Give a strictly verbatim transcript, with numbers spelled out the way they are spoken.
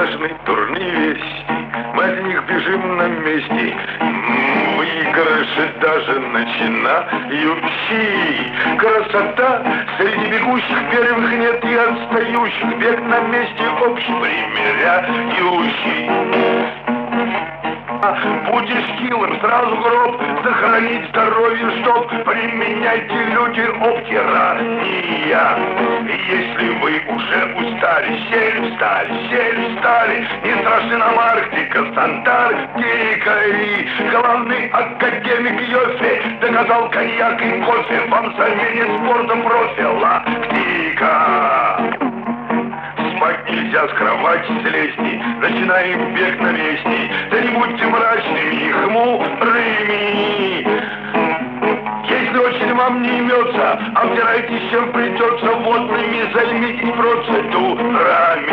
слышны дурные вести, мы от них бежим на месте. Выигрыши даже начинающий. Красота среди бегущих первых нет и отстающих. Бег на месте общепримиряющий. Будешь хилым, сразу гроб, сохранить здоровье, чтоб применяйте люди обтирания. Если вы уже устали, сели, встали, сели, встали, не страшны нам Арктика с Антарктикой. Главный академик Йоффе доказал коньяк и кофе вам заменит спортом профилактика. Спать нельзя, с кровати слезти, начинаем бег на месте. Да не будьте мрачными и хмурыми. Если очень вам не имется, обдирайтесь, чем придется водными, займитесь процедурами.